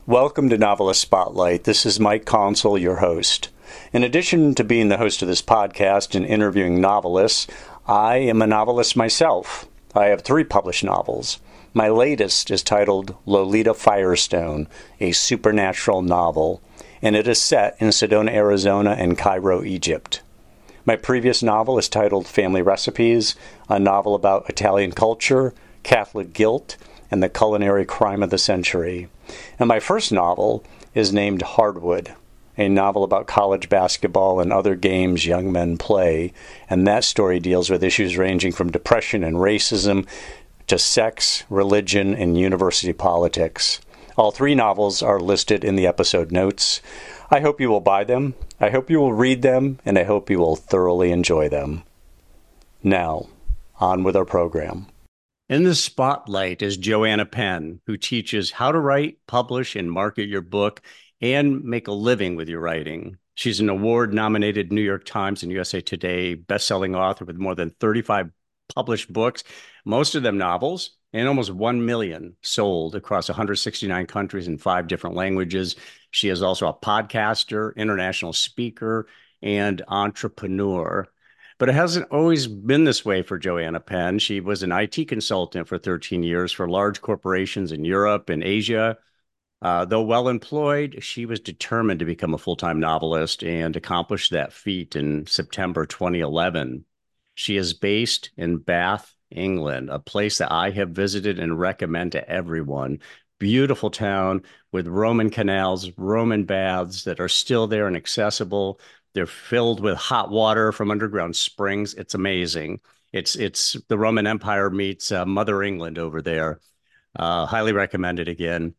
Welcome to Novelist Spotlight. This is Mike Consul, your host. In addition to being the host of this podcast and interviewing novelists, I am a novelist myself. I have 3 published novels. My latest is titled Lolita Firestone, a supernatural novel, and it is set in Sedona, Arizona and Cairo, Egypt. My previous novel is titled Family Recipes, a novel about Italian culture, Catholic guilt, and the culinary crime of the century. And my first novel is named Hardwood, a novel about college basketball and other games young men play. And that story deals with issues ranging from depression and racism to sex, religion, and university politics. All 3 novels are listed in the episode notes. I hope you will buy them, I hope you will read them, and I hope you will thoroughly enjoy them. Now, on with our program. In the spotlight is Joanna Penn, who teaches how to write, publish, and market your book and make a living with your writing. She's an award-nominated New York Times and USA Today best-selling author with more than 35 published books, most of them novels, and almost 1 million sold across 169 countries in 5 different languages. She is also a podcaster, international speaker, and entrepreneur. But it hasn't always been this way for Joanna Penn. She was an IT consultant for 13 years for large corporations in Europe and Asia. Though well-employed, she was determined to become a full-time novelist and accomplished that feat in September 2011. She is based in Bath, England, a place that I have visited and recommend to everyone. Beautiful town with Roman canals, Roman baths that are still there and accessible. They're filled with hot water from underground springs. It's amazing. It's the Roman Empire meets Mother England over there. Highly recommended again.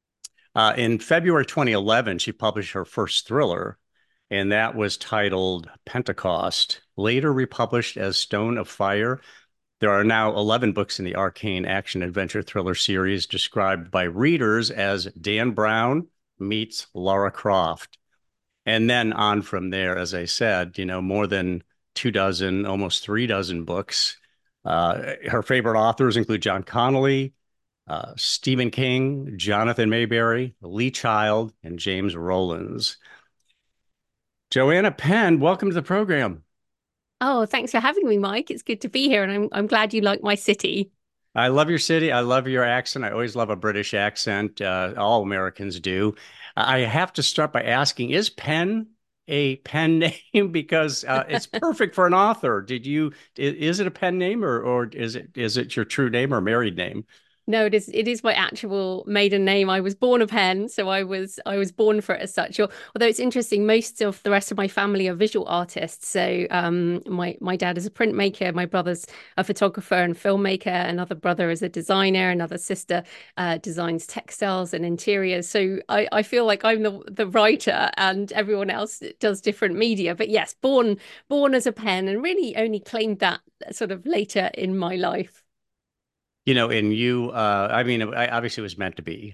In February 2011, she published her first thriller, and that was titled Pentecost, later republished as Stone of Fire. There are now 11 books in the Arcane action adventure thriller series described by readers as Dan Brown meets Lara Croft. And then on from there, as I said, more than 24, almost 36 books. Her favorite authors include John Connolly, Stephen King, Jonathan Mayberry, Lee Child, and James Rollins. Joanna Penn, welcome to the program. Oh, thanks for having me, Mike. It's good to be here, and I'm glad you like my city. I love your city. I love your accent. I always love a British accent. All Americans do. I have to start by asking, is Penn a pen name? Because it's perfect for an author. Is it a pen name or is it your true name or married name? No, it is my actual maiden name. I was born a Penn, so I was born for it as such. Although it's interesting, most of the rest of my family are visual artists. So my dad is a printmaker, my brother's a photographer and filmmaker, another brother is a designer, another sister designs textiles and interiors. So I feel like I'm the writer and everyone else does different media. But yes, born as a Penn and really only claimed that sort of later in my life. And you, I mean, obviously it was meant to be.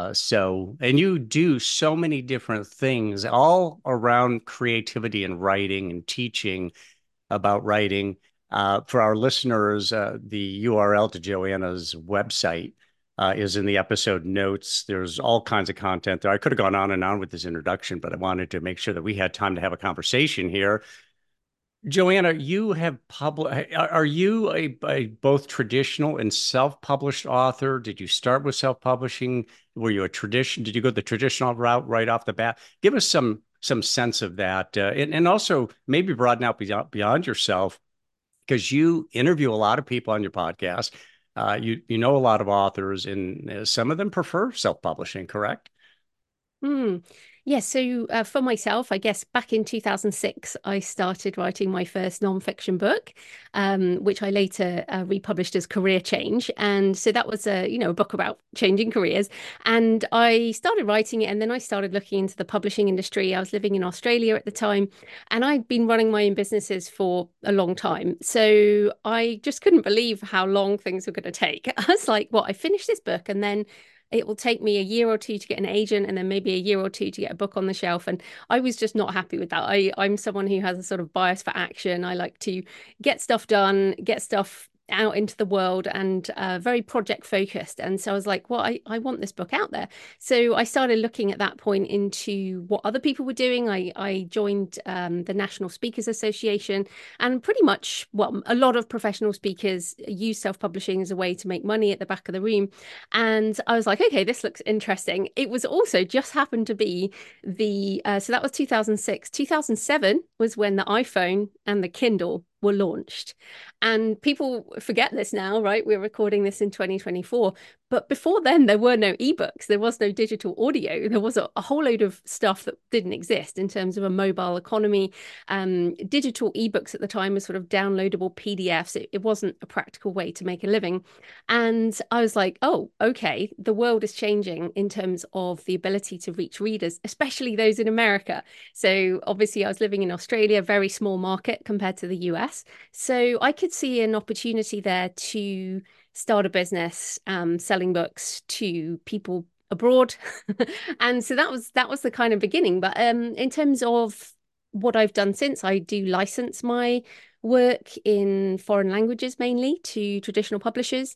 And you do so many different things all around creativity and writing and teaching about writing. For our listeners, the URL to Joanna's website is in the episode notes. There's all kinds of content there. I could have gone on and on with this introduction, but I wanted to make sure that we had time to have a conversation here. Joanna, you have published, are you a both traditional and self-published author? Did you start with self-publishing? Were you a tradition? Did you go the traditional route right off the bat? Give us some sense of that, and also maybe broaden out beyond yourself because you interview a lot of people on your podcast. You know a lot of authors, and some of them prefer self-publishing, correct? Hmm. Yeah, so for myself, I guess back in 2006, I started writing my first nonfiction book, which I later republished as Career Change. And so that was a book about changing careers. And I started writing it, and then I started looking into the publishing industry. I was living in Australia at the time, and I'd been running my own businesses for a long time. So I just couldn't believe how long things were going to take. I was like, well, I finished this book, and then it will take me a year or two to get an agent and then maybe a year or two to get a book on the shelf. And I was just not happy with that. I'm someone who has a sort of bias for action. I like to get stuff done, get stuff out into the world and very project focused. And so I was like, well, I want this book out there. So I started looking at that point into what other people were doing. I joined the National Speakers Association, and pretty much, well, a lot of professional speakers use self-publishing as a way to make money at the back of the room. And I was like, okay, this looks interesting. It was also just happened to be so that was 2006. 2007 was when the iPhone and the Kindle were launched. And people forget this now, right? We're recording this in 2024. But before then, there were no ebooks. There was no digital audio. There was a whole load of stuff that didn't exist in terms of a mobile economy. Digital ebooks at the time were sort of downloadable PDFs. It wasn't a practical way to make a living. And I was like, oh, okay, the world is changing in terms of the ability to reach readers, especially those in America. So obviously, I was living in Australia, very small market compared to the US. So I could see an opportunity there to start a business selling books to people abroad. And so that was the kind of beginning. But in terms of what I've done since, I do license my work in foreign languages mainly to traditional publishers.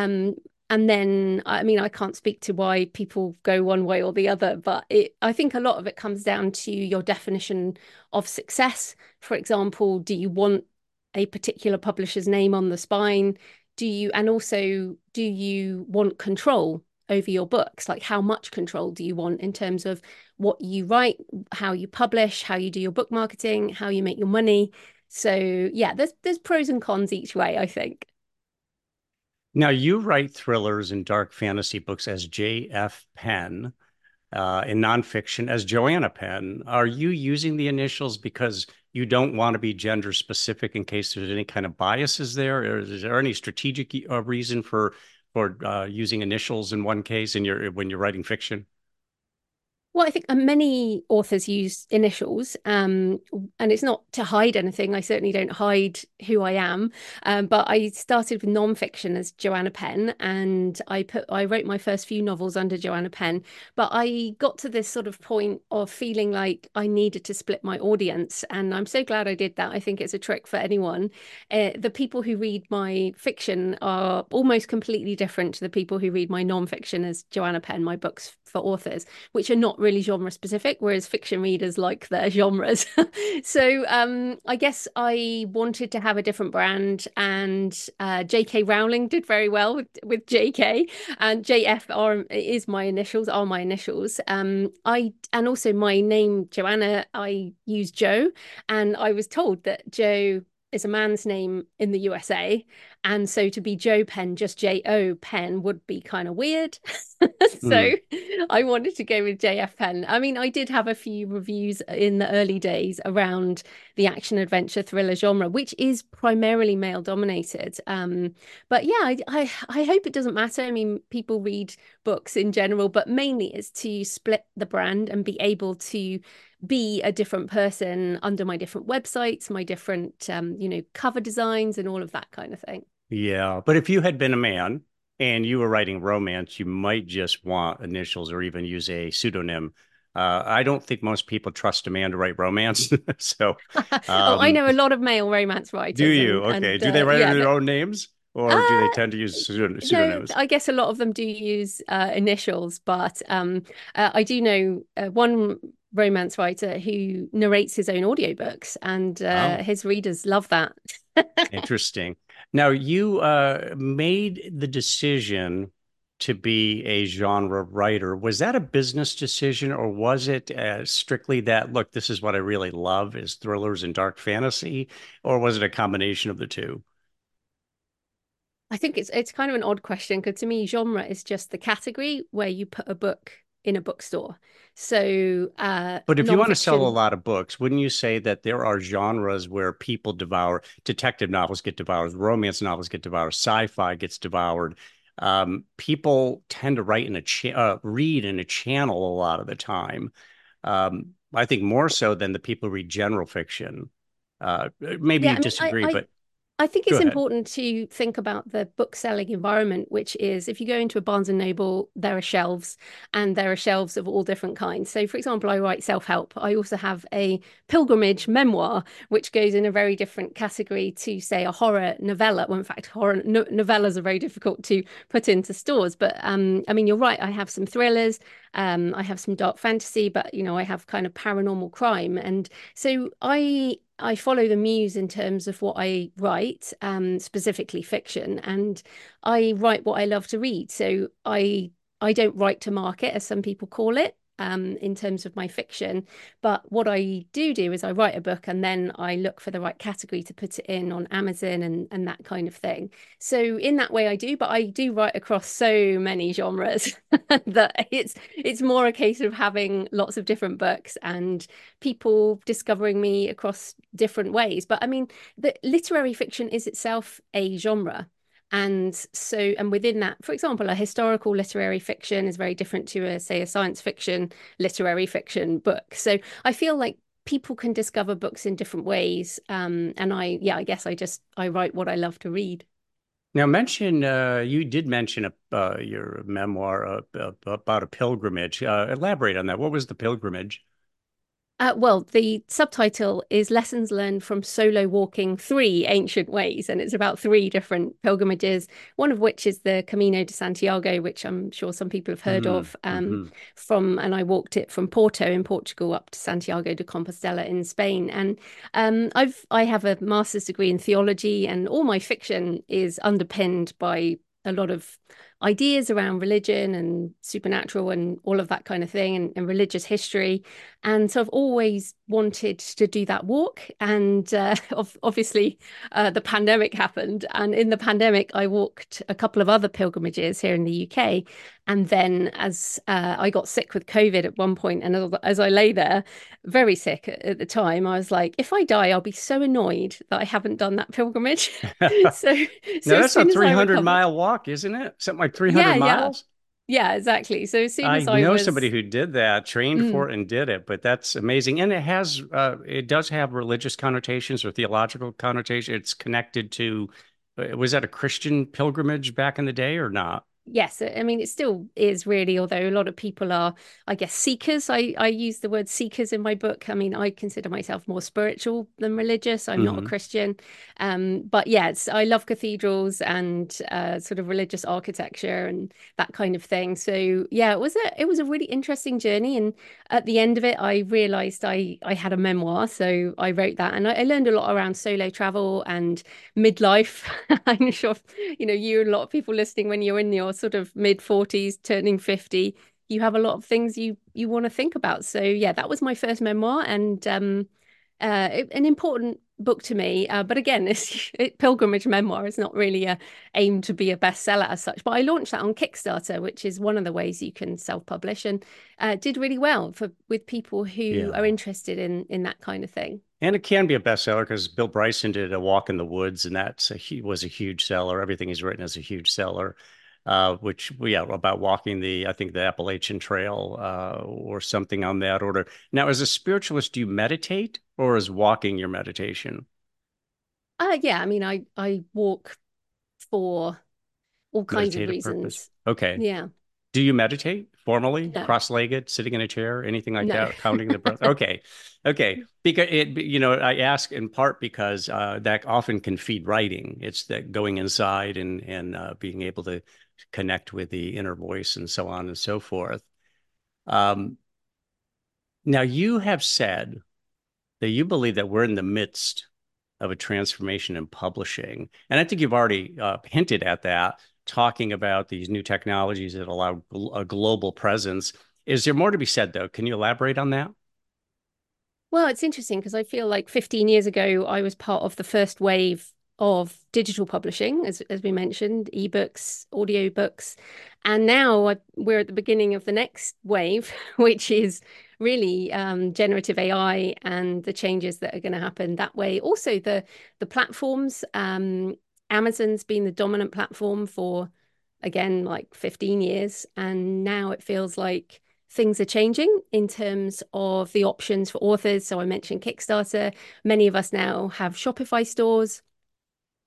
And then, I mean, I can't speak to why people go one way or the other, but I think a lot of it comes down to your definition of success. For example, do you want a particular publisher's name on the spine? And also, do you want control over your books? Like, how much control do you want in terms of what you write, how you publish, how you do your book marketing, how you make your money? So yeah, there's pros and cons each way, I think. Now, you write thrillers and dark fantasy books as J.F. Penn, in nonfiction as Joanna Penn. Are you using the initials because you don't want to be gender specific in case there's any kind of biases there? Or is there any strategic reason for using initials in one case when you're writing fiction? Well, I think many authors use initials, and it's not to hide anything. I certainly don't hide who I am. But I started with nonfiction as Joanna Penn, and I wrote my first few novels under Joanna Penn. But I got to this sort of point of feeling like I needed to split my audience, and I'm so glad I did that. I think it's a trick for anyone. The people who read my fiction are almost completely different to the people who read my nonfiction as Joanna Penn, my books for authors, which are not really genre specific, whereas fiction readers like their genres. So I guess I wanted to have a different brand, and J.K. Rowling did very well with J.K. and J.F. Is my initials, are my initials. And also my name Joanna, I use Joe, and I was told that Joe is a man's name in the USA. And so to be Joe Penn, just J.O. Penn would be kind of weird. So Mm. I wanted to go with J.F. Penn. I mean, I did have a few reviews in the early days around the action adventure thriller genre, which is primarily male dominated. But yeah, I hope it doesn't matter. I mean, people read books in general, but mainly it's to split the brand and be able to be a different person under my different websites, my different cover designs and all of that kind of thing. Yeah, but if you had been a man and you were writing romance, you might just want initials or even use a pseudonym. I don't think most people trust a man to write romance. So, Oh, I um, know a lot of male romance do writers, you? and Okay. Do they write under yeah, their own names or do they uh, tend to use no, pseudonyms? I guess a lot of them do use initials, but I do know one romance writer who narrates his own audiobooks, and Oh, his readers love that. interesting. Now, you made the decision to be a genre writer. Was that a business decision or was it strictly that, look, this is what I really love is thrillers and dark fantasy, or was it a combination of the two? I think it's kind of an odd question because to me, genre is just the category where you put a book in a bookstore. So But if you want to sell a nonfiction. lot of books, wouldn't you say that there are genres where people devour, detective novels get devoured, romance novels get devoured, sci-fi gets devoured. People tend to read in a channel a lot of the time. I think more so than the people who read general fiction. Maybe Yeah, you I mean, disagree, but I think Go it's ahead. important to think about the book selling environment, which is if you go into a Barnes and Noble, there are shelves and there are shelves of all different kinds. So, for example, I write self-help. I also have a pilgrimage memoir, which goes in a very different category to, say, a horror novella. Well, in fact, horror no novellas are very difficult to put into stores. But I mean, you're right. I have some thrillers. I have some dark fantasy, but I have kind of paranormal crime. And so I follow the muse in terms of what I write, specifically fiction, and I write what I love to read. So I don't write to market, as some people call it, in terms of my fiction. But what I do is I write a book and then I look for the right category to put it in on Amazon and that kind of thing. So in that way I do, but I do write across so many genres that it's more a case of having lots of different books and people discovering me across different ways. But I mean, the literary fiction is itself a genre. And within that, for example, a historical literary fiction is very different to say, a science fiction literary fiction book. So I feel like people can discover books in different ways. And I guess I write what I love to read. Now, you did mention your memoir about a pilgrimage. Elaborate on that. What was the pilgrimage? Well, the subtitle is Lessons Learned from Solo Walking Three Ancient Ways, and it's about three different pilgrimages, one of which is the Camino de Santiago, which I'm sure some people have heard of, Mm-hmm. and I walked it from Porto in Portugal up to Santiago de Compostela in Spain. And I have a master's degree in theology, and all my fiction is underpinned by a lot of ideas around religion and supernatural and all of that kind of thing and religious history. And so I've always wanted to do that walk. And obviously, the pandemic happened. And in the pandemic, I walked a couple of other pilgrimages here in the UK. And then as I got sick with COVID at one point, and as I lay there, very sick at the time, I was like, if I die, I'll be so annoyed that I haven't done that pilgrimage. so, Now so as that's a soon as I 300 recovered, mile walk, isn't it? Something like 300 yeah, yeah, miles? yeah, exactly. So as soon I as I know somebody was, who did that, trained mm, for it and did it, but that's amazing. And it does have religious connotations or theological connotations. It's connected to, was that a Christian pilgrimage back in the day or not? yes, I mean, it still is really, although a lot of people are, I guess, seekers. I use the word seekers in my book. I mean, I consider myself more spiritual than religious. I'm not a Hmm. Christian. But yes, I love cathedrals and sort of religious architecture and that kind of thing. So yeah, it was a really interesting journey. And at the end of it, I realized I had a memoir. So I wrote that and I learned a lot around solo travel and midlife. I'm sure, you and a lot of people listening, when you're in your sort of mid 40s, turning 50, you have a lot of things you want to think about. So yeah, that was my first memoir and an important book to me. But again, pilgrimage memoir is not really aimed to be a bestseller as such. But I launched that on Kickstarter, which is one of the ways you can self-publish, and did really well with people who are Yeah. interested in that kind of thing. And it can be a bestseller because Bill Bryson did A Walk in the Woods, and was a huge seller. Everything he's written is a huge seller. Which, well, yeah, about walking I think the Appalachian Trail, or something on that order. Now, as a spiritualist, do you meditate or is walking your meditation? Yeah, I mean, I walk for all kinds of Meditative purpose. reasons. Okay. Yeah. Do you meditate formally, No, cross-legged, sitting in a chair, anything like no. that, counting the breath? Okay. Okay. Because I ask in part because that often can feed writing. It's that going inside and being able to connect with the inner voice and so on and so forth. Um, Now you have said that you believe that we're in the midst of a transformation in publishing. And I think you've already hinted at that, talking about these new technologies that allow a global presence. Is there more to be said, though? Can you elaborate on that? Well, it's interesting because I feel like 15 years ago, I was part of the first wave of digital publishing, as we mentioned, ebooks, audiobooks. And now we're at the beginning of the next wave, which is really generative AI and the changes that are going to happen that way. Also, the platforms, Amazon's been the dominant platform for, again, like 15 years. And now it feels like things are changing in terms of the options for authors. So I mentioned Kickstarter. Many of us now have Shopify stores.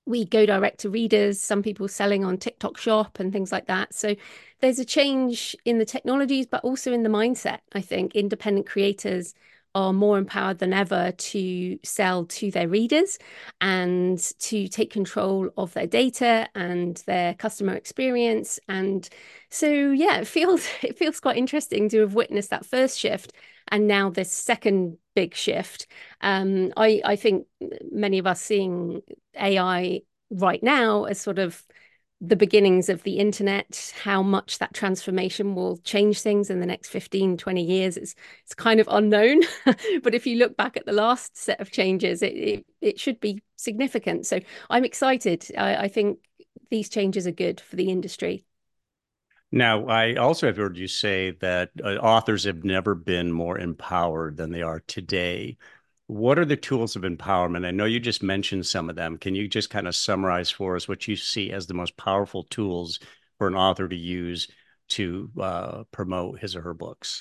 we go direct to readers, some people selling on TikTok Shop and things like that. So there's a change in the technologies, but also in the mindset. I think independent creators are more empowered than ever to sell to their readers and to take control of their data and their customer experience. And so, yeah, it feels quite interesting to have witnessed that first shift and now this second big shift. I think many of us seeing AI right now as sort of the beginnings of the internet, how much that transformation will change things in the next 15, 20 years. It's kind of unknown. But if you look back at the last set of changes, it should be significant. So I'm excited. I think these changes are good for the industry. Now, I also have heard you say that authors have never been more empowered than they are today. What are the tools of empowerment? I know you just mentioned some of them. Can you just kind of summarize for us what you see as the most powerful tools for an author to use to promote his or her books?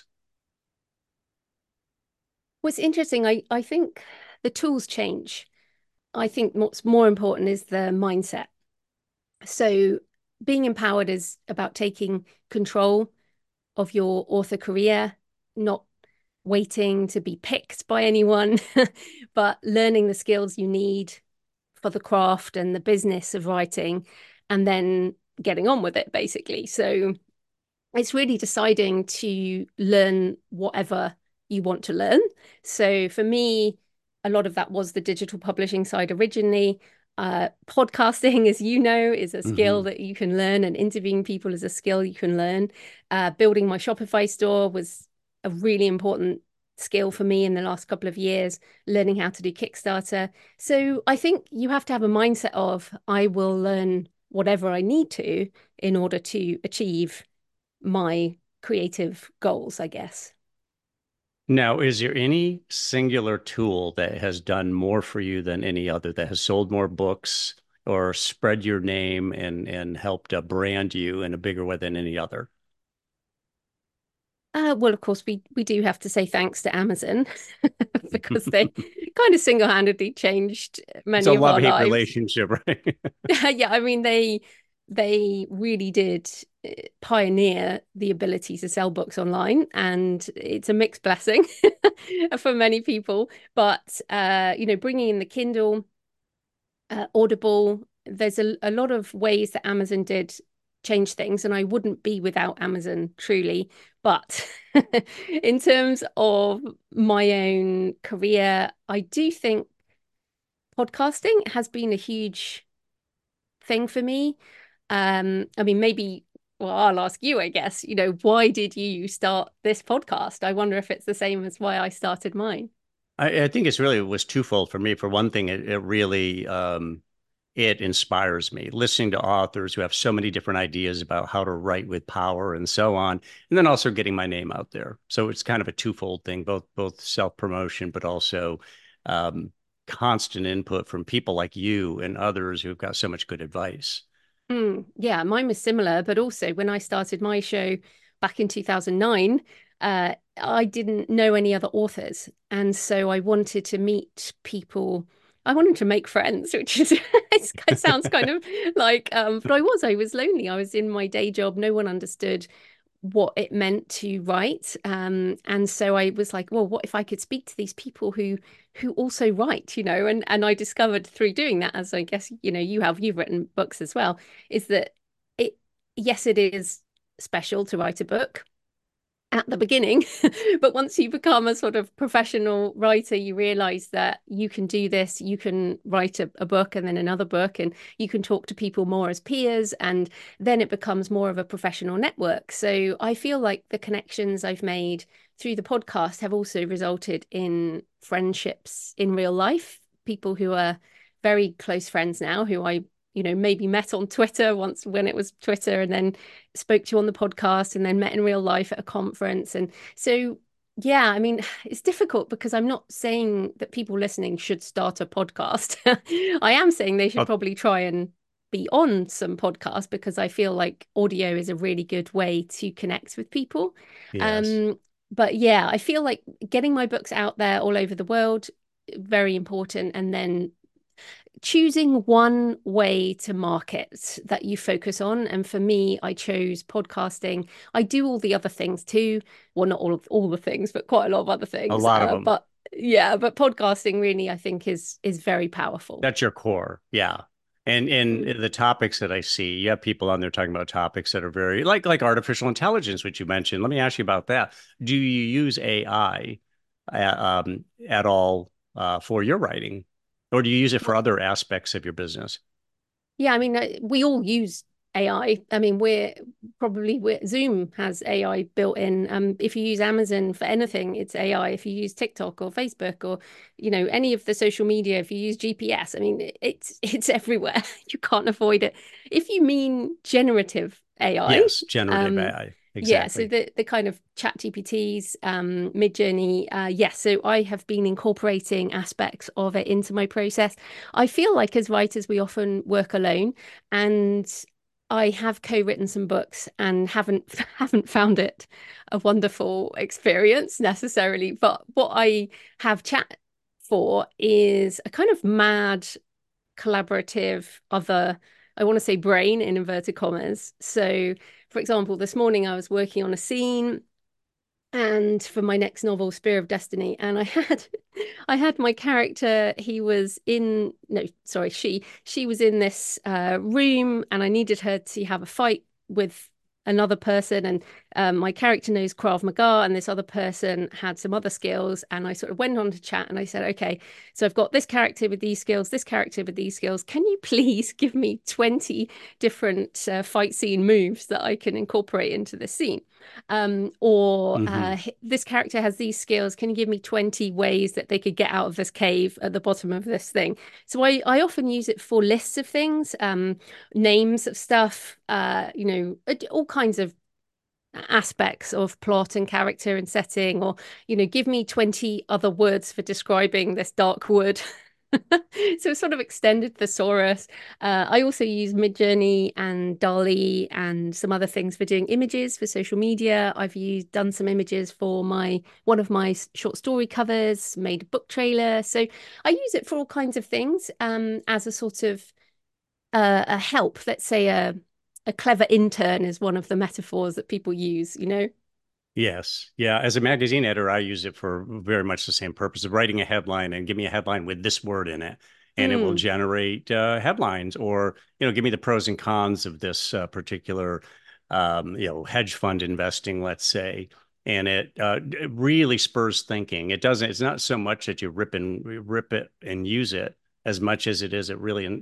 What's interesting, I think the tools change. I think what's more important is the mindset. So being empowered is about taking control of your author career, not waiting to be picked by anyone, but learning the skills you need for the craft and the business of writing, and then getting on with it, basically. So it's really deciding to learn whatever you want to learn. So for me, a lot of that was the digital publishing side originally. Podcasting, as you know, is a skill Mm-hmm. that you can learn, and interviewing people is a skill you can learn. Building my Shopify store was a really important skill for me in the last couple of years, learning how to do Kickstarter. So I think you have to have a mindset of, I will learn whatever I need to in order to achieve my creative goals, I guess. Now, is there any singular tool that has done more for you than any other, that has sold more books or spread your name and helped brand you in a bigger way than any other? Well, of course, we do have to say thanks to Amazon because they kind of single-handedly changed It's a many of our love-hate lives. relationship, right? Yeah, I mean they really did pioneer the ability to sell books online, and it's a mixed blessing for many people. But bringing in the Kindle, Audible, there's a lot of ways that Amazon did change things, and I wouldn't be without Amazon truly. But in terms of my own career, I do think podcasting has been a huge thing for me. I mean, maybe, well, I'll ask you, I guess, why did you start this podcast? I wonder if it's the same as why I started mine. I think it was twofold for me. For one thing, it really it inspires me listening to authors who have so many different ideas about how to write with power and so on, and then also getting my name out there. So it's kind of a twofold thing, both self-promotion, but also um, constant input from people like you and others who've got so much good advice. Yeah, mine was similar, but also when I started my show back in 2009, I didn't know any other authors. And so I wanted to meet people. I wanted to make friends, which is it sounds kind of like but I was lonely. I was in my day job. No one understood what it meant to write. And so I was like, well, what if I could speak to these people who also write, and I discovered through doing that, as I guess, you've written books as well, is that it yes, it is special to write a book at the beginning. But once you become a sort of professional writer, you realize that you can do this. You can write a book and then another book, and you can talk to people more as peers. And then it becomes more of a professional network. So I feel like the connections I've made through the podcast have also resulted in friendships in real life, people who are very close friends now, who I maybe met on Twitter once when it was Twitter, and then spoke to you on the podcast, and then met in real life at a conference. And so, yeah, I mean, it's difficult because I'm not saying that people listening should start a podcast. I am saying they should Oh, probably try and be on some podcasts because I feel like audio is a really good way to connect with people. yes. Um, but yeah, I feel like getting my books out there all over the world, very important. And then choosing one way to market that you focus on. And for me, I chose podcasting. I do all the other things too. Well, not all the things, but quite a lot of other A things. lot of them. But yeah, but podcasting really, I think, is very powerful. That's your core. Yeah. And the topics that I see, you have people on there talking about topics that are very like artificial intelligence, which you mentioned. Let me ask you about that. Do you use AI at all for your writing, or do you use it for other aspects of your business? Yeah, I mean, we all use AI. I mean, we're Zoom has AI built in. If you use Amazon for anything, it's AI. If you use TikTok or Facebook or, any of the social media, if you use GPS, I mean, it's everywhere. You can't avoid it. If you mean generative AI, Yes, generative AI. yeah, so Exactly. the kind of chat GPTs, Midjourney, yes. So I have been incorporating aspects of it into my process. I feel like as writers, we often work alone, and I have co-written some books and haven't found it a wonderful experience necessarily. But what I have chat for is a kind of mad collaborative other, I want to say brain in inverted commas. So, for example, this morning I was working on a scene and for my next novel, Spear of Destiny, and I had my character, he was in no, sorry, she was in this room and I needed her to have a fight with another person, and my character knows Krav Maga and this other person had some other skills, and I sort of went on to chat and I said, okay, so I've got this character with these skills, this character with these skills, can you please give me 20 different fight scene moves that I can incorporate into this scene? Or Hmm. this character has these skills. Can you give me 20 ways that they could get out of this cave at the bottom of this thing? So I often use it for lists of things, names of stuff, all kinds of aspects of plot and character and setting, or, give me 20 other words for describing this dark wood. So it's sort of extended thesaurus. I also use Midjourney and DALL-E and some other things for doing images for social media. I've done some images for one of my short story covers, made a book trailer. So I use it for all kinds of things, as a sort of a help. Let's say a clever intern is one of the metaphors that people use. Yes. Yeah. As a magazine editor, I use it for very much the same purpose of writing a headline and give me a headline with this word in it. And it will Mm. generate headlines or, give me the pros and cons of this particular, hedge fund investing, let's say. And it really spurs thinking. It's not so much that you rip it and use it as much as it really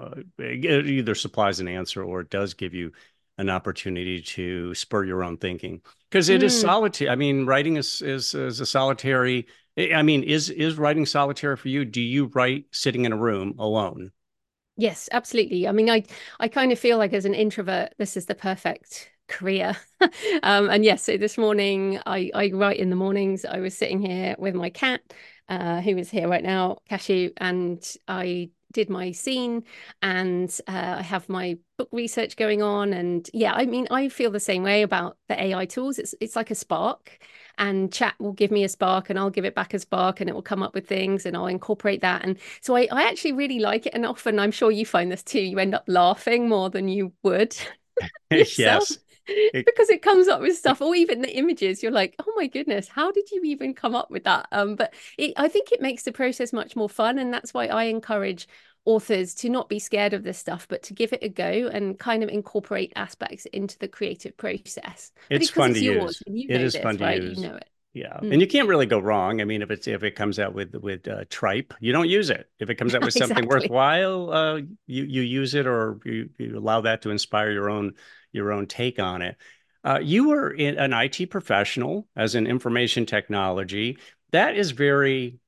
it either supplies an answer or it does give you an opportunity to spur your own thinking because it is Mm. solitary. I mean, writing is a solitary. I mean, is writing solitary for you? Do you write sitting in a room alone? Yes, absolutely. I mean, I kind of feel like as an introvert, this is the perfect career. And yes, so this morning I write in the mornings. I was sitting here with my cat, who is here right now, Cashew, and I did my scene, and I have my book research going on. And yeah, I mean, I feel the same way about the AI tools. It's like a spark, and chat will give me a spark and I'll give it back a spark, and it will come up with things and I'll incorporate that. And so I actually really like it. And often, I'm sure you find this too, you end up laughing more than you would yourself Yes. It, because it comes up with stuff, or even the images. You're like, oh my goodness, how did you even come up with that? But I think it makes the process much more fun. And that's why I encourage authors to not be scared of this stuff, but to give it a go and kind of incorporate aspects into the creative process. But it's because fun to it's yours use. and you It know is fun this, to right? You use. know it. Yeah, and Mm. you can't really go wrong. I mean, if it comes out with tripe, you don't use it. If it comes out with something Exactly. worthwhile, you use it or you allow that to inspire your own take on it. You were an IT professional as an information technology. That is very.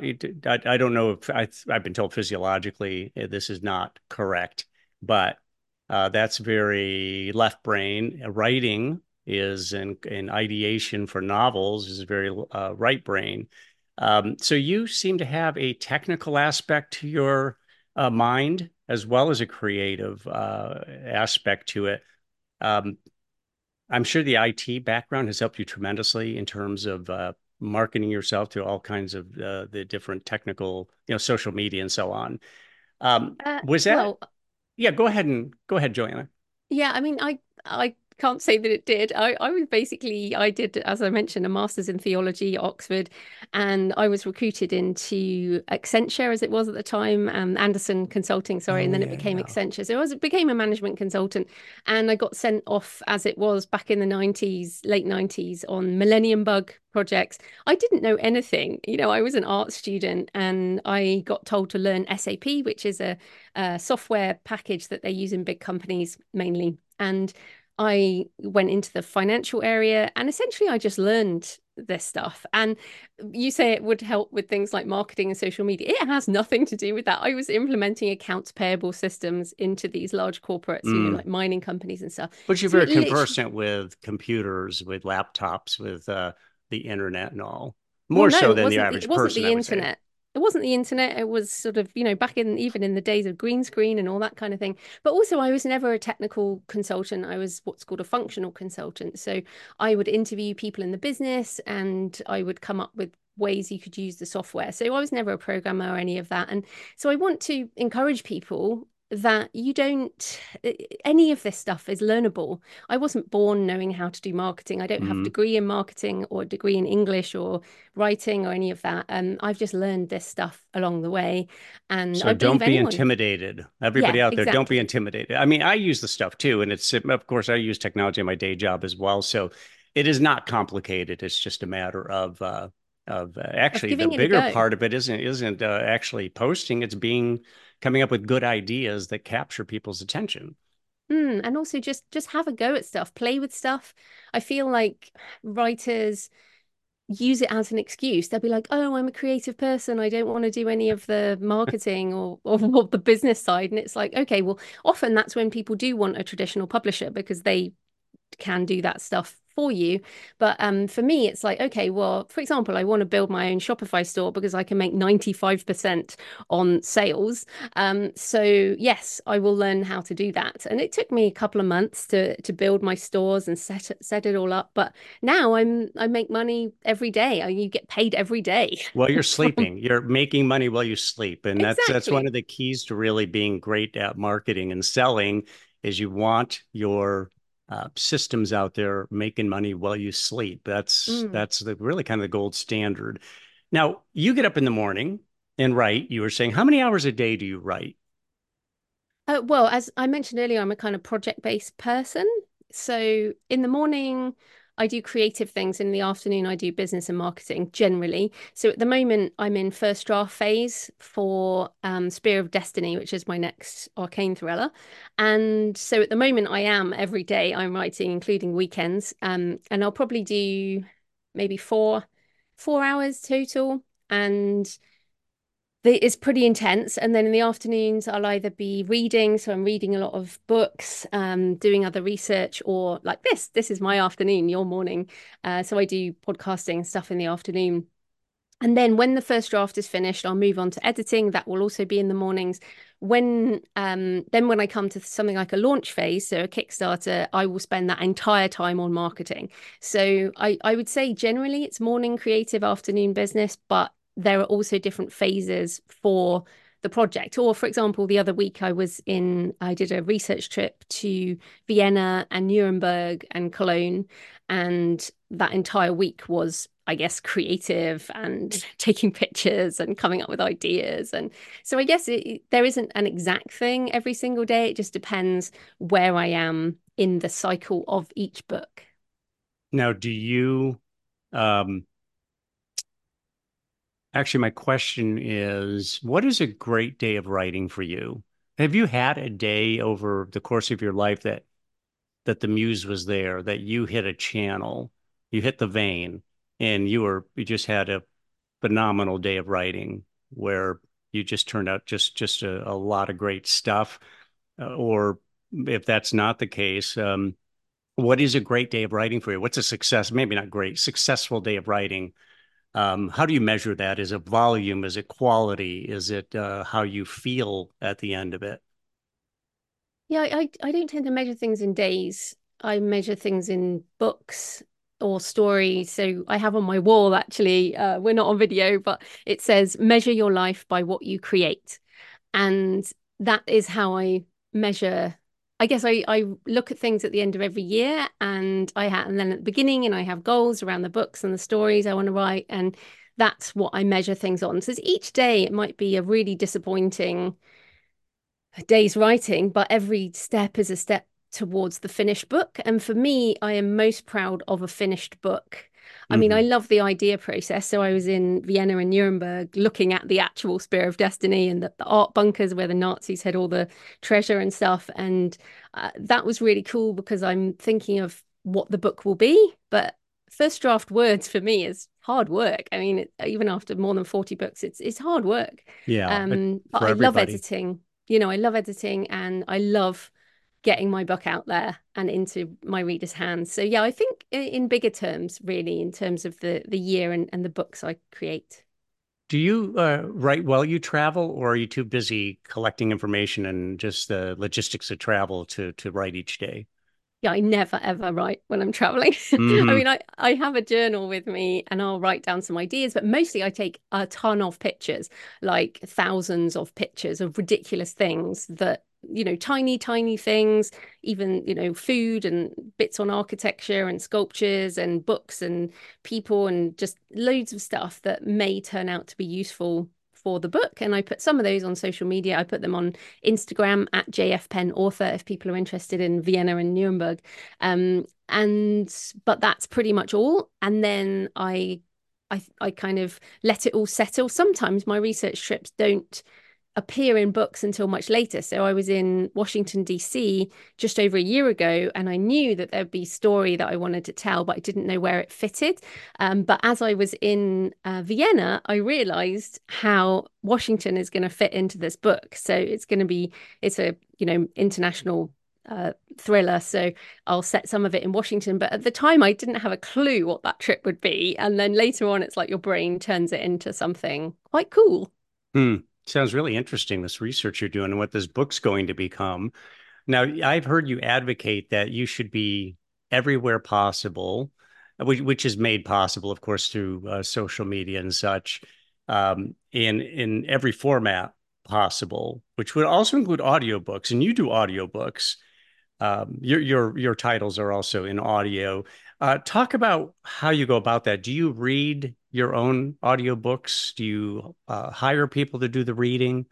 I don't know if I've been told physiologically this is not correct, but that's very left brain. Writing is an ideation for novels is very right brain. So you seem to have a technical aspect to your mind as well as a creative aspect to it. Um, I'm sure the IT background has helped you tremendously in terms of marketing yourself to all kinds of the different technical, social media and so on. Was that? Well, Yeah, go ahead, Joanna. yeah, I mean, I can't say that it did. I was basically I did, as I mentioned, a master's in theology at Oxford, and I was recruited into Accenture as it was at the time, Anderson Consulting, sorry, and Oh then it yeah, became yeah. Accenture. So it became a management consultant, and I got sent off as it was back in the 90s, late 90s on Millennium Bug projects. I didn't know anything. I was an art student, and I got told to learn SAP, which is a software package that they use in big companies mainly. And I went into the financial area, and essentially I just learned this stuff. And you say it would help with things like marketing and social media. It has nothing to do with that. I was implementing accounts payable systems into these large corporates, Mm. like mining companies and stuff. But you're So very it literally, conversant with computers, with laptops, with the internet and all. well, More no, so it than the wasn't the, it average wasn't person, the I would say. internet. It wasn't the internet. It was sort of, back in even in the days of green screen and all that kind of thing. But also, I was never a technical consultant. I was what's called a functional consultant. So I would interview people in the business, and I would come up with ways you could use the software. So I was never a programmer or any of that. And so I want to encourage people that you don't, any of this stuff is learnable. I wasn't born knowing how to do marketing. I don't have a Mm. degree in marketing or a degree in English or writing or any of that. I've just learned this stuff along the way. And So I believe don't be anyone, intimidated. yeah, Everybody out there, don't be exactly. intimidated. I mean, I use the stuff too, and of course, I use technology in my day job as well. So it is not complicated. It's just a matter of Of actually the giving it a bigger go. part of it isn't actually posting. It's being coming up with good ideas that capture people's attention. And also just have a go at stuff, play with stuff. I feel like writers use it as an excuse. They'll be like, "Oh, I'm a creative person. I don't want to do any of the marketing or the business side." And it's like, okay, well, often that's when people do want a traditional publisher because they can do that stuff for you. But for me, it's like, okay, well, for example, I want to build my own Shopify store because I can make 95% on sales. So yes, I will learn how to do that. And it took me a couple of months to build my stores and set it all up. But now I make money every day. You get paid every day While you're from sleeping, you're making money while you sleep, and that's one exactly. of the keys to really being great at marketing and selling is you want your systems out there making money while you sleep. Mm. That's the really kind of the gold standard. Now, you get up in the morning and write. You were saying, how many hours a day do you write? Well, as I mentioned earlier, I'm a kind of project-based person. So in the morning, I do creative things. In the afternoon, I do business and marketing generally. So at the moment, I'm in first draft phase for Spear of Destiny, which is my next arcane thriller. And so at the moment, I am every day I'm writing, including weekends. And I'll probably do maybe four hours total. And it's pretty intense. And then in the afternoons, I'll either be reading. So I'm reading a lot of books, doing other research, or like this. This is my afternoon, your morning. So I do podcasting and stuff in the afternoon. And then when the first draft is finished, I'll move on to editing. That will also be in the mornings. When I come to something like a launch phase, so a Kickstarter, I will spend that entire time on marketing. So I would say generally it's morning creative, afternoon business, but there are also different phases for the project. Or for example, the other week I did a research trip to Vienna and Nuremberg and Cologne, and that entire week was, I guess, creative and taking pictures and coming up with ideas. And so I guess there isn't an exact thing every single day. It just depends where I am in the cycle of each book. Now, do you um, actually, my question is, what is a great day of writing for you? Have you had a day over the course of your life that the muse was there, that you hit a channel, you hit the vein, and you just had a phenomenal day of writing where you just turned out just a lot of great stuff? Or if that's not the case, what is a great day of writing for you? What's a success? Maybe not great, successful day of writing. How do you measure that? Is it volume? Is it quality? Is it how you feel at the end of it? Yeah, I don't tend to measure things in days. I measure things in books or stories. So I have on my wall, actually, we're not on video, but it says measure your life by what you create. And that is how I measure. I guess I look at things at the end of every year, and then at the beginning, and I have goals around the books and the stories I want to write, and that's what I measure things on. So each day it might be a really disappointing day's writing, but every step is a step towards the finished book. And for me, I am most proud of a finished book. I mean, I love the idea process. So I was in Vienna and Nuremberg looking at the actual Spear of Destiny and the art bunkers where the Nazis had all the treasure and stuff. And that was really cool because I'm thinking of what the book will be. But first draft words for me is hard work. I mean, even after more than 40 books, it's hard work. Yeah, But for I love everybody. editing. I love editing and I love getting my book out there and into my readers' hands. So yeah, I think in bigger terms, really, in terms of the year and the books I create. Do you write while you travel, or are you too busy collecting information and just the logistics of travel to write each day? Yeah, I never ever write when I'm traveling. I Hmm. mean, I have a journal with me and I'll write down some ideas, but mostly I take a ton of pictures, like thousands of pictures of ridiculous things that, tiny, tiny things, even, food and bits on architecture and sculptures and books and people and just loads of stuff that may turn out to be useful for the book. And I put some of those on social media. I put them on Instagram at JF Penn Author if people are interested in Vienna and Nuremberg. But that's pretty much all. And then I kind of let it all settle. Sometimes my research trips don't appear in books until much later. So I was in Washington, D.C. just over a year ago, and I knew that there'd be a story that I wanted to tell, but I didn't know where it fitted. But as I was in Vienna, I realized how Washington is going to fit into this book. So it's a, international thriller. So I'll set some of it in Washington. But at the time, I didn't have a clue what that trip would be. And then later on, it's like your brain turns it into something quite cool. Hmm. Sounds really interesting, this research you're doing and what this book's going to become. Now, I've heard you advocate that you should be everywhere possible, which is made possible, of course, through social media and such, in every format possible, which would also include audiobooks. And you do audiobooks. Your titles are also in audio. Talk about how you go about that. Do you read your own audiobooks? Do you hire people to do the reading?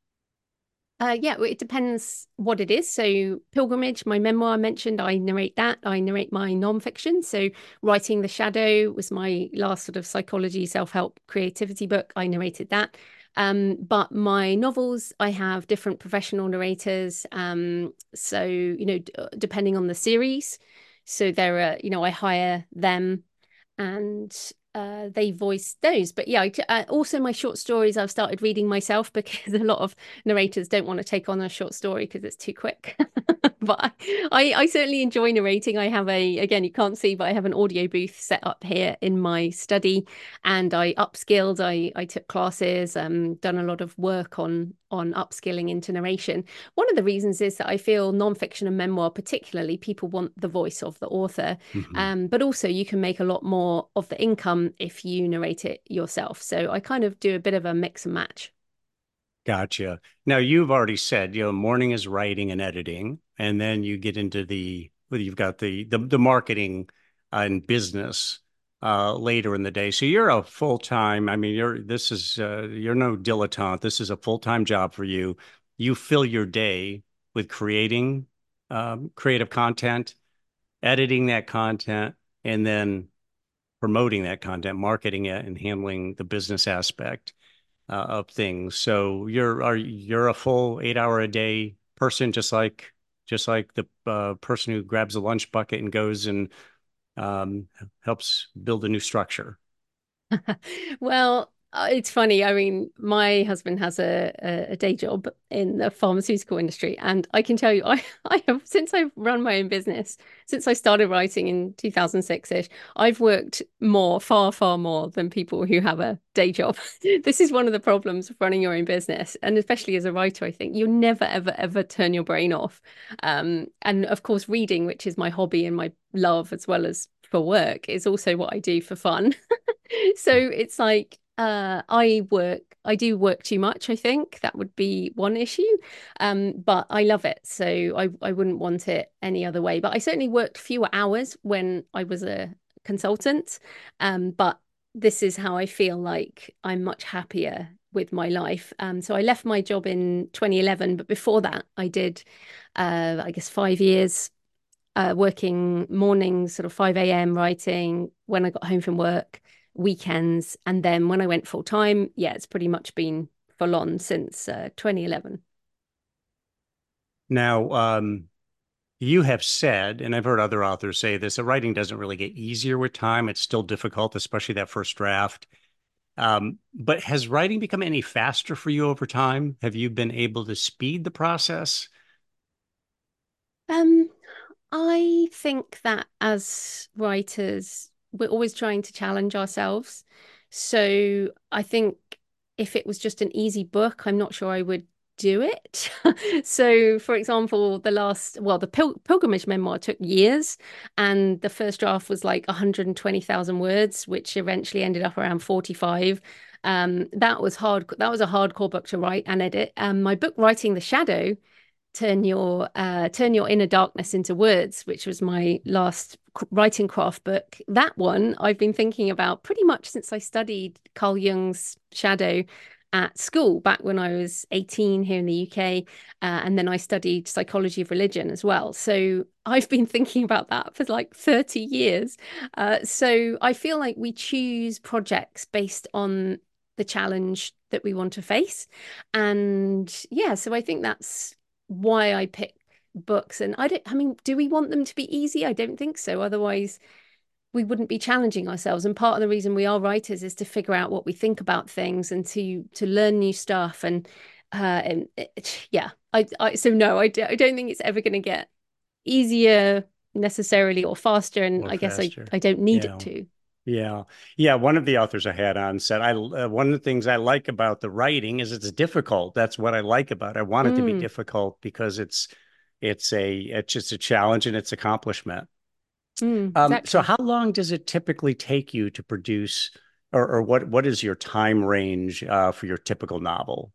Yeah, well, it depends what it is. So, Pilgrimage, my memoir I mentioned, I narrate that. I narrate my nonfiction. So, Writing the Shadow was my last sort of psychology, self-help, creativity book. I narrated that. But my novels, I have different professional narrators. So, depending on the series. So there are, I hire them and they voice those. But yeah, also my short stories I've started reading myself because a lot of narrators don't want to take on a short story because it's too quick. But I certainly enjoy narrating. I have again, you can't see, but I have an audio booth set up here in my study and I upskilled. I took classes, done a lot of work on upskilling into narration. One of the reasons is that I feel nonfiction and memoir, particularly, people want the voice of the author. Mhm. But also you can make a lot more of the income if you narrate it yourself. So I kind of do a bit of a mix and match. Gotcha. Now, you've already said, morning is writing and editing, and then you get into well, you've got the marketing and business later in the day. So you're a full-time, I mean, you're no dilettante. This is a full-time job for you. You fill your day with creating creative content, editing that content, and then promoting that content, marketing it, and handling the business aspect of things. So you're a full 8 hour a day person, just like the person who grabs a lunch bucket and goes and um, helps build a new structure. Well, it's funny. I mean, my husband has a day job in the pharmaceutical industry, and I can tell you, I have since I've run my own business, since I started writing in 2006-ish, I've worked more, far, far more than people who have a day job. This is one of the problems of running your own business, and especially as a writer, I think you never, ever, ever turn your brain off. And of course, reading, which is my hobby and my love as well as for work, is also what I do for fun. So it's like I work I do work too much, I think. That would be one issue. But I love it. So I wouldn't want it any other way. But I certainly worked fewer hours when I was a consultant. But this is how I feel like I'm much happier with my life. So I left my job in 2011, but before that, I did, I guess, 5 years working mornings, sort of 5 a.m. writing when I got home from work, weekends. And then when I went full time, yeah, it's pretty much been full on since 2011. Now, you have said, and I've heard other authors say this, that writing doesn't really get easier with time. It's still difficult, especially that first draft. But has writing become any faster for you over time? Have you been able to speed the process? Um, I think that as writers, we're always trying to challenge ourselves. So I think if it was just an easy book, I'm not sure I would do it. So, for example, the Pilgrimage memoir took years, and the first draft was like 120,000 words, which eventually ended up around 45. That was hard. That was a hardcore book to write and edit. My book, Writing the Shadow, turn your inner darkness into words, which was my last writing craft book. That one I've been thinking about pretty much since I studied Carl Jung's Shadow at school back when I was 18 here in the UK. And then I studied psychology of religion as well. So I've been thinking about that for like 30 years. So I feel like we choose projects based on the challenge that we want to face. And yeah, so I think that's why I pick books. And I mean, do we want them to be easy? I don't think so. Otherwise, we wouldn't be challenging ourselves. And part of the reason we are writers is to figure out what we think about things and to learn new stuff. Yeah, so no, I don't think it's ever going to get easier necessarily or faster. And Or I guess faster? I don't need it Yeah. to. Yeah. Yeah. One of the authors I had on said, one of the things I like about the writing is it's difficult. That's what I like about it. I want it to be Mm, difficult because it's just a challenge and it's accomplishment. So exactly. how long does it typically take you to produce, or what is your time range for your typical novel?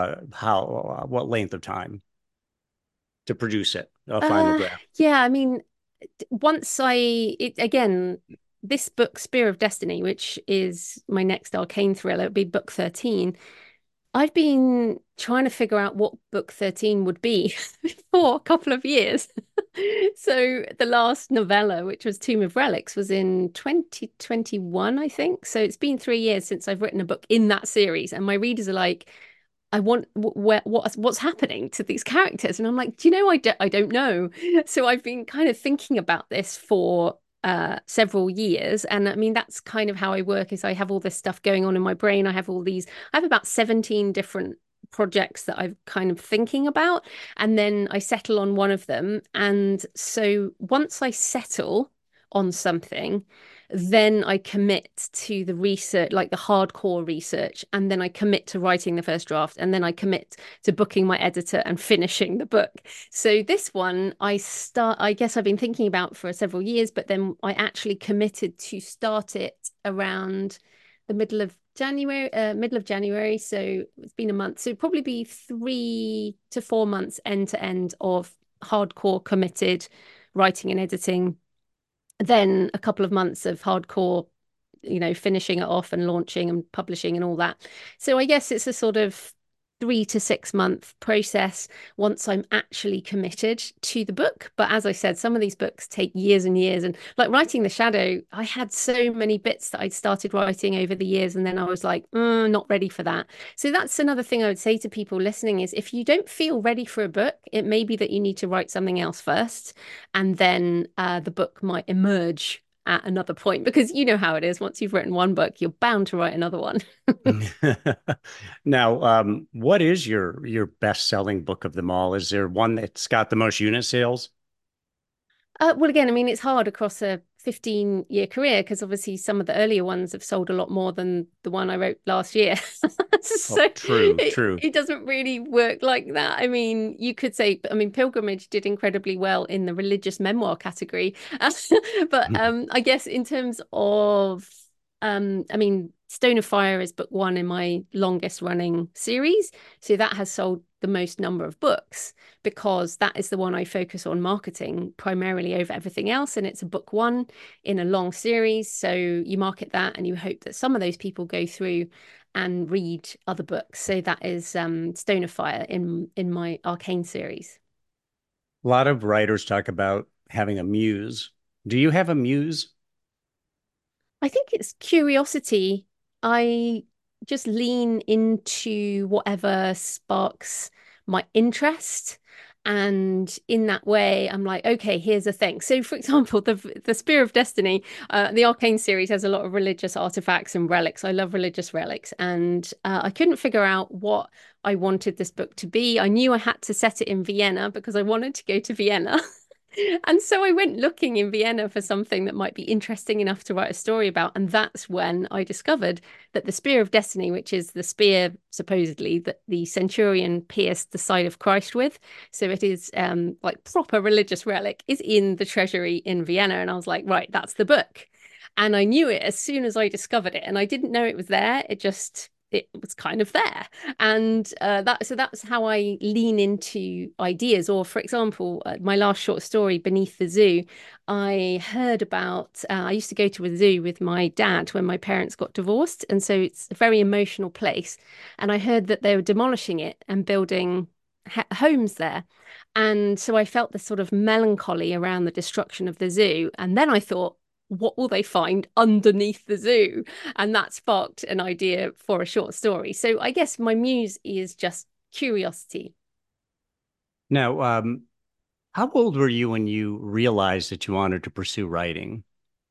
What length of time to produce it, a final Uh, draft? yeah, I mean, once again, this book, Spear of Destiny, which is my next arcane thriller, it'll be book 13. I've been trying to figure out what book 13 would be for a couple of years. So the last novella, which was Tomb of Relics, was in 2021, I think. So it's been 3 years since I've written a book in that series, and my readers are like, I want what's happening to these characters, and I'm like, do you know, I don't know. So I've been kind of thinking about this for several years, and I mean that's kind of how I work. Is I have all this stuff going on in my brain. I have about 17 different projects that I'm kind of thinking about, and then I settle on one of them. And so once I settle on something, then I commit to the research, like the hardcore research, and then I commit to writing the first draft, and then I commit to booking my editor and finishing the book. So this one I guess I've been thinking about for several years, but then I actually committed to start it around the middle of January. So it's been a month. So it'd probably be 3 to 4 months end to end of hardcore committed writing and editing, then a couple of months of hardcore, finishing it off and launching and publishing and all that. So I guess it's a sort of 3 to 6 month process once I'm actually committed to the book. But as I said, some of these books take years and years. And like Writing the Shadow, I had so many bits that I'd started writing over the years, and then I was like, not ready for that. So that's another thing I would say to people listening is if you don't feel ready for a book, it may be that you need to write something else first, and then the book might emerge at another point, because you know how it is. Once you've written one book, you're bound to write another one. Now, what is your best-selling book of them all? Is there one that's got the most unit sales? Well, again, I mean, it's hard across a 15-year career because obviously some of the earlier ones have sold a lot more than the one I wrote last year. Oh, So true, it, true. it doesn't really work like that. I mean, you could say, I mean, Pilgrimage did incredibly well in the religious memoir category. But I guess in terms of I mean, Stone of Fire is book one in my longest running series. So that has sold the most number of books because that is the one I focus on marketing primarily over everything else. And it's a book one in a long series. So you market that and you hope that some of those people go through and read other books. So that is Stone of Fire in my Arcane series. A lot of writers talk about having a muse. Do you have a muse? I think it's curiosity. I just lean into whatever sparks my interest. And in that way, I'm like, okay, here's a thing. So, for example, the Spear of Destiny, the Arcane series has a lot of religious artifacts and relics. I love religious relics, and I couldn't figure out what I wanted this book to be. I knew I had to set it in Vienna because I wanted to go to Vienna. And so I went looking in Vienna for something that might be interesting enough to write a story about. And that's when I discovered that the Spear of Destiny, which is the spear supposedly that the centurion pierced the side of Christ with, so it is like proper religious relic, is in the treasury in Vienna. And I was like, right, that's the book. And I knew it as soon as I discovered it. And I didn't know it was there. It was kind of there. And that's how I lean into ideas. Or, for example, my last short story, Beneath the Zoo, I heard about, I used to go to a zoo with my dad when my parents got divorced. And so it's a very emotional place. And I heard that they were demolishing it and building homes there. And so I felt this sort of melancholy around the destruction of the zoo. And then I thought, what will they find underneath the zoo? And that sparked an idea for a short story. So I guess my muse is just curiosity. Now, how old were you when you realized that you wanted to pursue writing?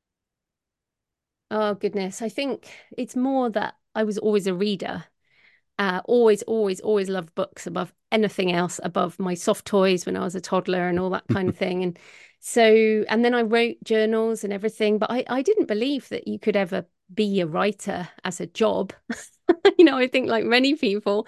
Oh, goodness. I think it's more that I was always a reader. Always, always, always loved books above anything else, above my soft toys when I was a toddler and all that kind of thing. And so, and then I wrote journals and everything, but I didn't believe that you could ever be a writer as a job. I think like many people.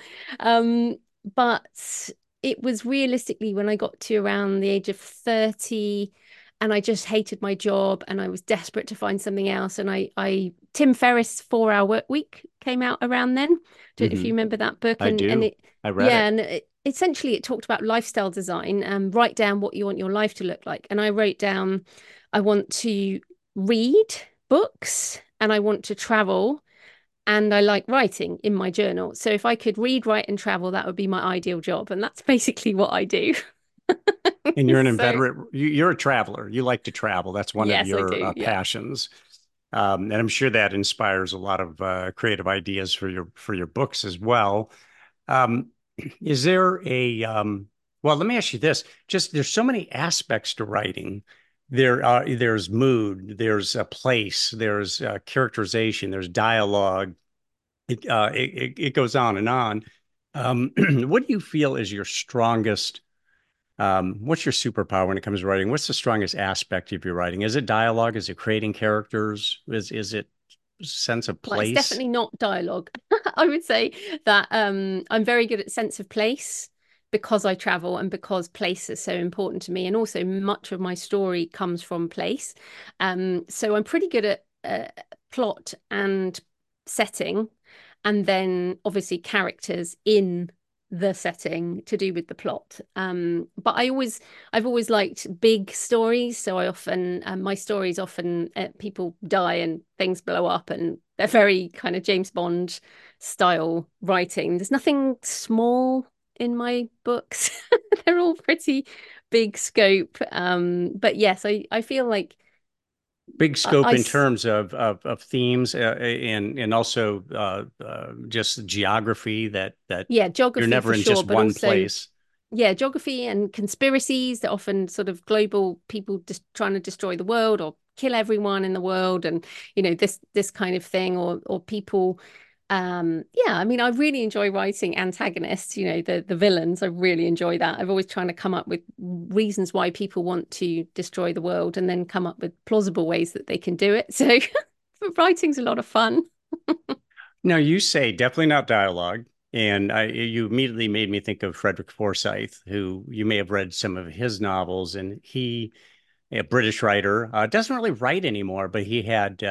But it was realistically when I got to around the age of 30 and I just hated my job and I was desperate to find something else. And Tim Ferriss' 4 Hour Work Week came out around then. Don't know if you remember that book. I do. And it, I read yeah, it. and essentially it talked about lifestyle design and write down what you want your life to look like. And I wrote down, I want to read books and I want to travel and I like writing in my journal. So if I could read, write, and travel, that would be my ideal job. And that's basically what I do. And you're an So, inveterate, you're a traveler. You like to travel. That's one of yes, I your do. Yeah. passions. And I'm sure that inspires a lot of creative ideas for your books as well. Um, is there well, let me ask you this. Just there's so many aspects to writing. There's mood, there's a place, there's characterization, there's dialogue. It goes on and on. What do you feel is your strongest what's your superpower when it comes to writing? What's the strongest aspect of your writing? Is it dialogue? Is it creating characters? Is it sense of Well, it's place? definitely not dialogue. I would say that I'm very good at sense of place because I travel and because place is so important to me. And also much of my story comes from place. So I'm pretty good at plot and setting, and then obviously characters in the setting to do with the plot. But I've always liked big stories, so I often my stories often people die and things blow up, and they're very kind of James Bond style writing. There's nothing small in my books. They're all pretty big scope. But yes, I feel like Big I, scope I in terms of themes and also just geography that yeah, you're geography never for in sure, just but one also place. yeah, geography and conspiracies that often sort of global people just trying to destroy the world or kill everyone in the world, and this kind of thing, or people. Yeah, I mean, I really enjoy writing antagonists, the villains. I really enjoy that. I've always trying to come up with reasons why people want to destroy the world and then come up with plausible ways that they can do it. So writing's a lot of fun. Now, you say definitely not dialogue. And you immediately made me think of Frederick Forsyth, who you may have read some of his novels, and he a British writer, doesn't really write anymore, but he had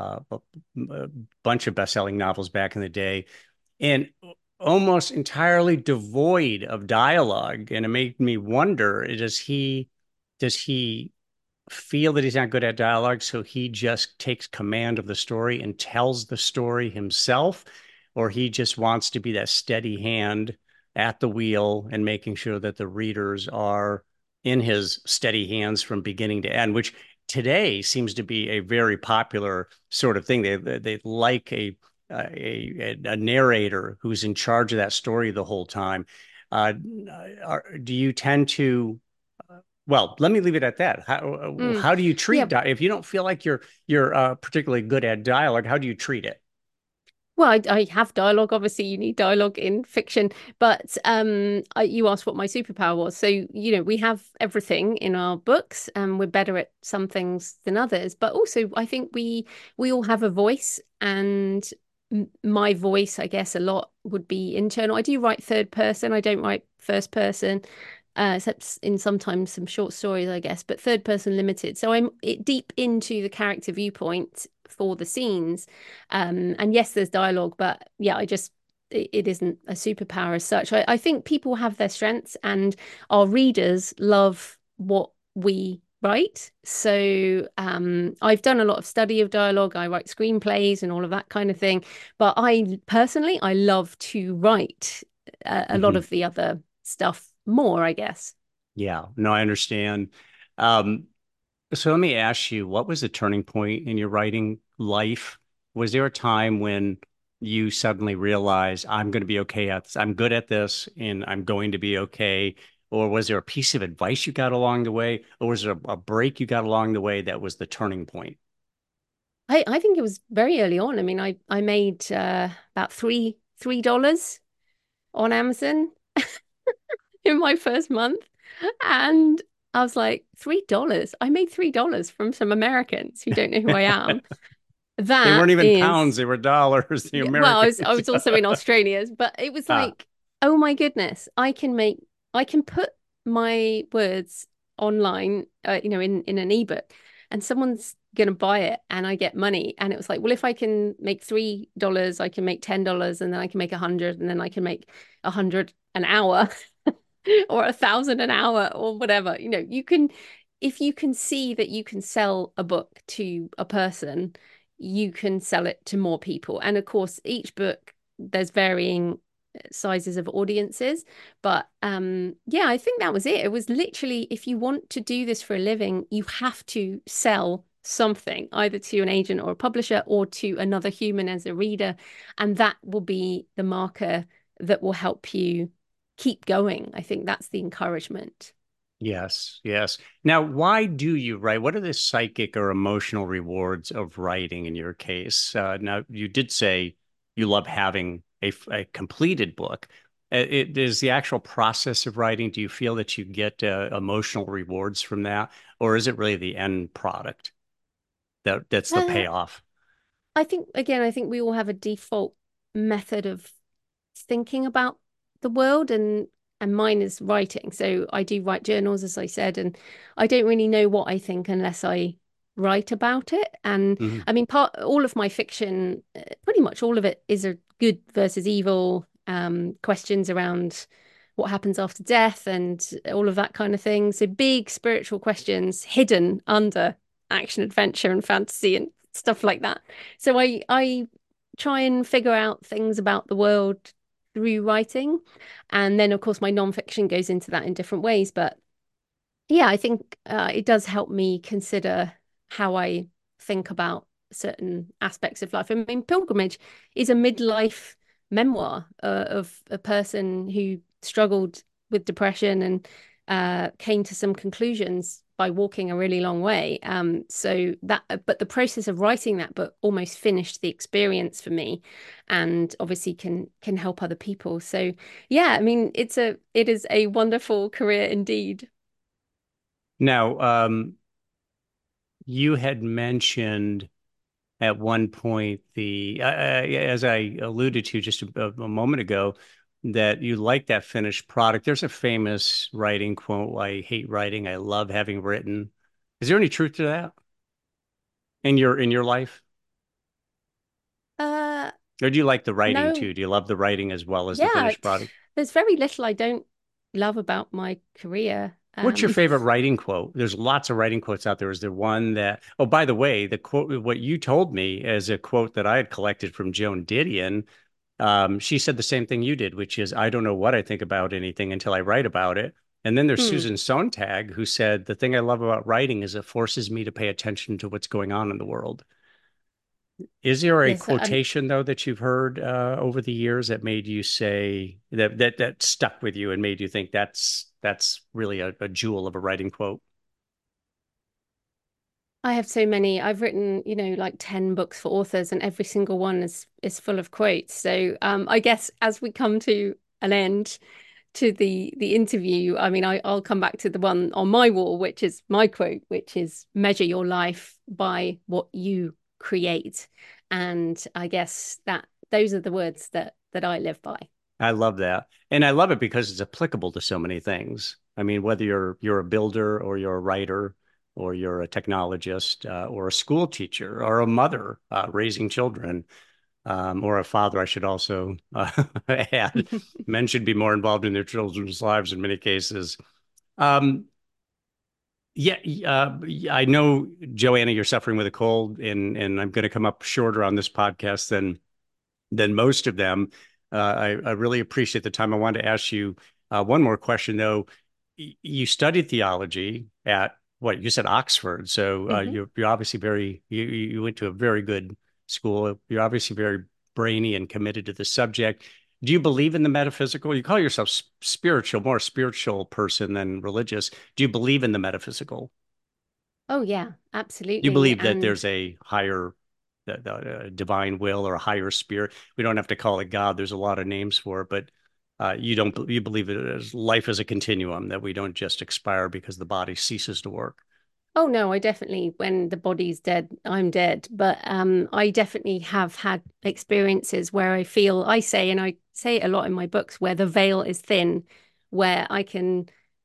a bunch of best-selling novels back in the day, and almost entirely devoid of dialogue. And it made me wonder, does he feel that he's not good at dialogue, so he just takes command of the story and tells the story himself, or he just wants to be that steady hand at the wheel and making sure that the readers are in his steady hands from beginning to end, which today seems to be a very popular sort of thing. They like a narrator who's in charge of that story the whole time. Uh, do you tend to well, let me leave it at that. Mm. How do you treat Yeah. if you don't feel like you're particularly good at dialogue? How do you treat it? Well, I have dialogue. Obviously, you need dialogue in fiction. But you asked what my superpower was. So, we have everything in our books, and we're better at some things than others. But also, I think we all have a voice, and my voice, I guess, a lot would be internal. I do write third person. I don't write first person. Except in sometimes some short stories, I guess, but third person limited. So I'm deep into the character viewpoint for the scenes. And yes, there's dialogue, but yeah, it isn't a superpower as such. I think people have their strengths, and our readers love what we write. So I've done a lot of study of dialogue. I write screenplays and all of that kind of thing. But I love to write a lot Mhm. of the other stuff more, I guess. Yeah, no, I understand. Um, so let me ask you, what was the turning point in your writing life? Was there a time when you suddenly realized I'm going to be okay at this, I'm good at this, and I'm going to be okay? Or was there a piece of advice you got along the way? Or was there a break you got along the way that was the turning point? I think it was very early on. I mean, I made about $3 on Amazon in my first month. And I was like, $3? I made $3 from some Americans who don't know who I am. They That weren't even pounds, is, they were dollars, the yeah, well, I Americans. was also in Australia, but it was Ah, like, oh my goodness, I can put my words online, in an ebook, and someone's gonna buy it, and I get money. And it was like, well, if I can make $3, I can make $10, and then I can make 100, and then I can make 100 an hour, or 1,000 an hour, or whatever. If you can see that you can sell a book to a person, you can sell it to more people. And of course, each book, there's varying sizes of audiences. But yeah, I think that was it. It was literally, if you want to do this for a living, you have to sell something either to an agent or a publisher or to another human as a reader. And that will be the marker that will help you keep going. I think that's the encouragement. yes, yes. Now, why do you write? What are the psychic or emotional rewards of writing in your case? Now, you did say you love having a completed book. It is the actual process of writing. Do you feel that you get emotional rewards from that, or is it really the end product that's the Uh, payoff? I think we all have a default method of thinking about the world, and mine is writing. So I do write journals, as I said, and I don't really know what I think unless I write about it. And Mhm. I mean, all of my fiction, pretty much all of it, is a good versus evil, questions around what happens after death and all of that kind of thing. So big spiritual questions hidden under action, adventure, and fantasy and stuff like that. So I try and figure out things about the world through writing. And then, of course, my nonfiction goes into that in different ways. But yeah, I think it does help me consider how I think about certain aspects of life. I mean, Pilgrimage is a midlife memoir of a person who struggled with depression and came to some conclusions by walking a really long way. But the process of writing that book almost finished the experience for me, and obviously can help other people. So yeah, I mean, it is a wonderful career indeed. Now, you had mentioned at one point as I alluded to just a moment ago, that you like that finished product. There's a famous writing quote: "I hate writing. I love having written." Is there any truth to that in your life? Uh, Or do you like the writing no, too? Do you love the writing as well as the yeah, finished product? there's very little I don't love about my career. What's your favorite writing quote? There's lots of writing quotes out there. Is there one that, oh, by the way, the quote, what you told me is a quote that I had collected from Joan Didion. She said the same thing you did, which is, I don't know what I think about anything until I write about it. And then there's Hmm. Susan Sontag, who said, the thing I love about writing is it forces me to pay attention to what's going on in the world. Is there a Yes, quotation though that you've heard over the years that made you say that stuck with you and made you think that's really a jewel of a writing quote? I have so many. I've written, like 10 books for authors, and every single one is full of quotes. So I guess as we come to an end to the interview, I mean, I'll come back to the one on my wall, which is my quote, which is measure your life by what you create. And I guess that those are the words that I live by. I love that. And I love it because it's applicable to so many things. I mean, whether you're a builder or you're a writer or you're a technologist or a school teacher or a mother raising children or a father, I should also add. Men should be more involved in their children's lives in many cases. Um, yeah, I know, Joanna, you're suffering with a cold, and I'm going to come up shorter on this podcast than most of them. I really appreciate the time. I wanted to ask you one more question, though. You studied theology at what you said, Oxford. So Mhm. you're obviously you went to a very good school. You're obviously very brainy and committed to the subject. Do you believe in the metaphysical? You call yourself spiritual, more spiritual person than religious. Do you believe in the metaphysical? Oh yeah, Do you absolutely. believe that And there's a higher divine will or a higher spirit? We don't have to call it God. There's a lot of names for it, but you don't you believe it as life as a continuum, that we don't just expire because the body ceases to work. oh no, I definitely, when the body's dead, I'm dead. But I definitely have had experiences where I say, and I say it a lot in my books, where the veil is thin, where I can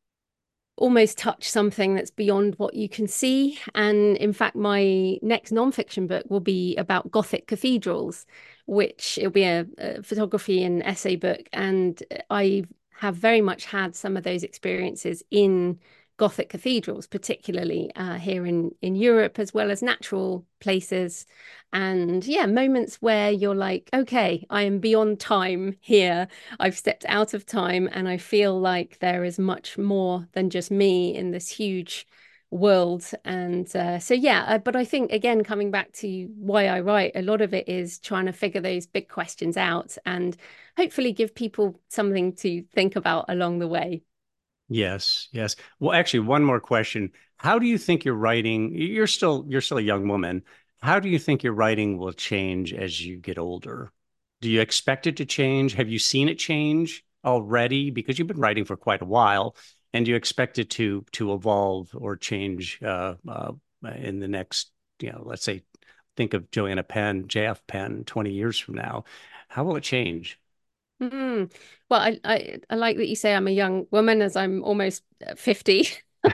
almost touch something that's beyond what you can see. And in fact, my next nonfiction book will be about Gothic cathedrals, which it'll be a photography and essay book. And I have very much had some of those experiences in Gothic cathedrals, particularly here in Europe, as well as natural places. And yeah, moments where you're like, okay, I am beyond time here. I've stepped out of time and I feel like there is much more than just me in this huge world. And so, yeah, but I think, again, coming back to why I write, a lot of it is trying to figure those big questions out and hopefully give people something to think about along the way. Yes, yes. Well, actually, one more question. How do you think your writing, you're still a young woman. How do you think your writing will change as you get older? Do you expect it to change? Have you seen it change already? Because you've been writing for quite a while, and do you expect it to evolve or change in the next, let's say, think of Joanna Penn, JF Penn, 20 years from now. How will it change? Mm. Well, I like that you say I'm a young woman as I'm almost 50.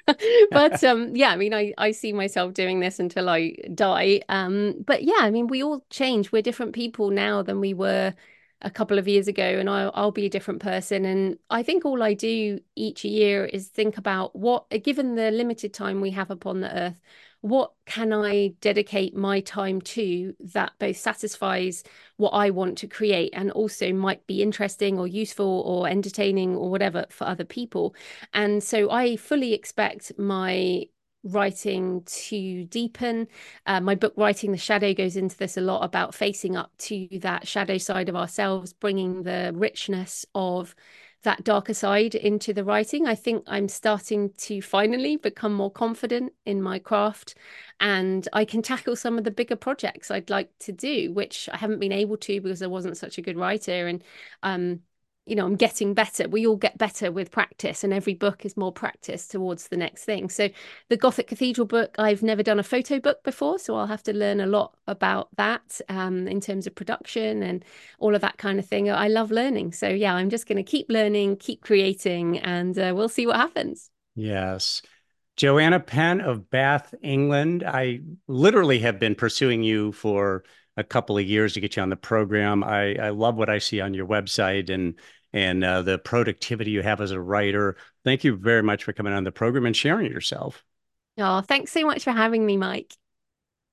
But yeah, I mean I see myself doing this until I die. But yeah, I mean we all change. We're different people now than we were a couple of years ago, and I'll be a different person. And I think all I do each year is think about what, given the limited time we have upon the earth, what can I dedicate my time to that both satisfies what I want to create and also might be interesting or useful or entertaining or whatever for other people. And so I fully expect my writing to deepen. My book, Writing the Shadow, goes into this a lot about facing up to that shadow side of ourselves, bringing the richness of that darker side into the writing. I think I'm starting to finally become more confident in my craft and I can tackle some of the bigger projects I'd like to do, which I haven't been able to because I wasn't such a good writer. And um, I'm getting better. We all get better with practice, and every book is more practice towards the next thing. So, the Gothic Cathedral book, I've never done a photo book before, so I'll have to learn a lot about that in terms of production and all of that kind of thing. I love learning. So, yeah, I'm just going to keep learning, keep creating, and we'll see what happens. Yes. Joanna Penn of Bath, England. I literally have been pursuing you for a couple of years to get you on the program. I love what I see on your website and the productivity you have as a writer. Thank you very much for coming on the program and sharing yourself. Oh, thanks so much for having me, Mike.